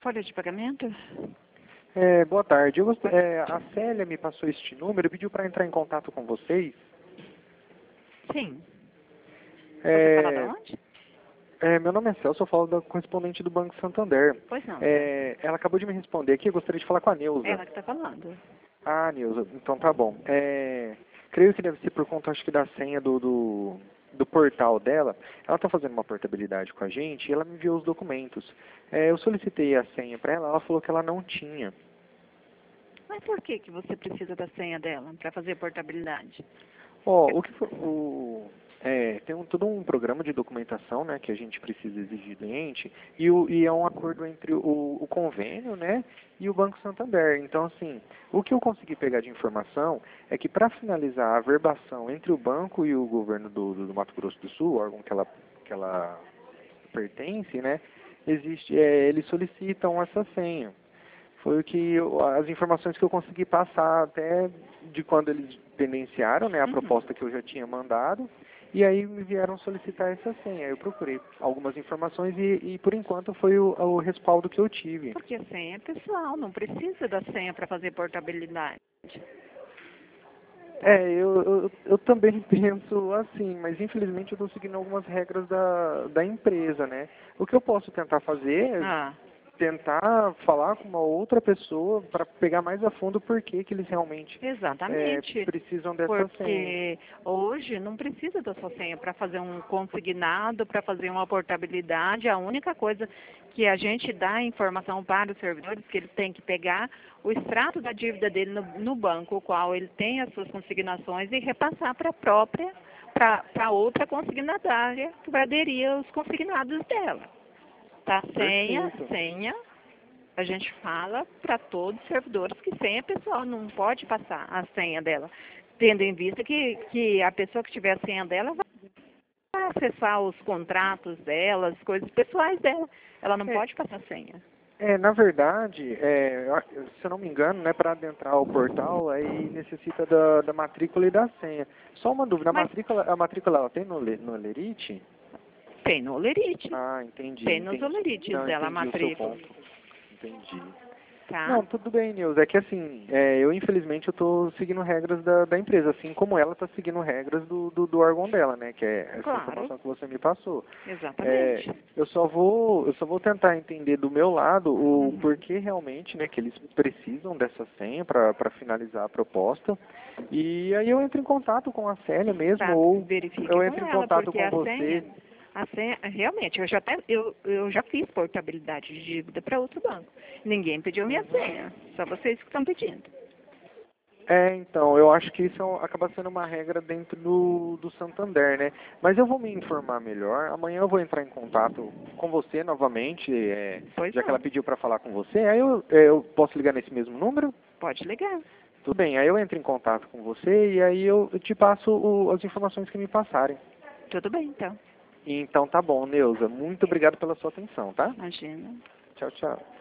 Folha de pagamento? Boa tarde. A Célia me passou este número e pediu para entrar em contato com vocês. Sim. Você fala de É, onde? Meu nome é Celso, eu falo da correspondente do Banco Santander. Pois não. Ela acabou de me responder aqui, eu gostaria de falar com a Neuza. Ela que está falando. Ah, Neuza, então tá bom. Creio que deve ser por conta, acho que da senha do portal dela. Ela está fazendo uma portabilidade com a gente e ela me enviou os documentos. Eu solicitei a senha para ela, ela falou que ela não tinha. Mas por que que você precisa da senha dela para fazer portabilidade? Tem todo um programa de documentação, né, que a gente precisa exigir do cliente e é um acordo entre o convênio, né, e o Banco Santander. Então, assim, o que eu consegui pegar de informação é que para finalizar a averbação entre o banco e o governo do Mato Grosso do Sul, o órgão que ela pertence, né, eles solicitam essa senha. Foi as informações que eu consegui passar até de quando eles pendenciaram, né, a proposta que eu já tinha mandado, e aí me vieram solicitar essa senha. Eu procurei algumas informações e por enquanto foi o respaldo que eu tive. Porque a senha é pessoal, não precisa da senha para fazer portabilidade. Eu também penso assim, mas infelizmente eu estou seguindo algumas regras da empresa, né? O que eu posso tentar fazer é Ah, tentar falar com uma outra pessoa para pegar mais a fundo por que eles realmente exatamente. precisam dessa senha. Porque hoje não precisa da sua senha para fazer um consignado, para fazer uma portabilidade. A única coisa que a gente dá informação para os servidores que eles têm que pegar o extrato da dívida dele no banco, o qual ele tem as suas consignações, e repassar para a própria, para outra consignatária que vai aderir aos consignados dela. Tá? Perfeito. Senha, a gente fala para todos os servidores que senha pessoal, não pode passar a senha dela, tendo em vista que a pessoa que tiver a senha dela vai acessar os contratos dela, as coisas pessoais dela. Ela não pode passar a senha. Na verdade, se eu não me engano, né, para adentrar o portal, aí necessita da matrícula e da senha. Só uma dúvida, Mas a matrícula ela tem no Lerite? tem no Olerite. Ah, entendi, Tem nos entendi. Olerites Não, dela a entendi o seu matrícula. ponto. Entendi. Tá? Não, tudo bem, Nilza. É que assim, eu infelizmente eu tô seguindo regras da empresa, assim como ela tá seguindo regras do órgão dela, né? Que é essa Claro, informação que você me passou. exatamente. Eu só vou tentar entender do meu lado o porquê realmente, né, que eles precisam dessa senha para finalizar a proposta. E aí eu entro em contato com a Célia mesmo, Tá, ou verifique eu com entro em ela, contato porque com você. a senha, realmente, eu já fiz portabilidade de dívida para outro banco. Ninguém pediu minha senha, só vocês que estão pedindo. Então, eu acho que isso acaba sendo uma regra dentro do Santander, né? Mas eu vou me informar melhor. Amanhã eu vou entrar em contato com você novamente, Pois já que ela não, pediu para falar com você. Aí eu posso ligar nesse mesmo número? pode ligar. Tudo bem, aí eu entro em contato com você e aí eu te passo as informações que me passarem. Tudo bem, então. Então tá bom, Neuza. Muito obrigado pela sua atenção, tá? Imagina. Tchau, tchau.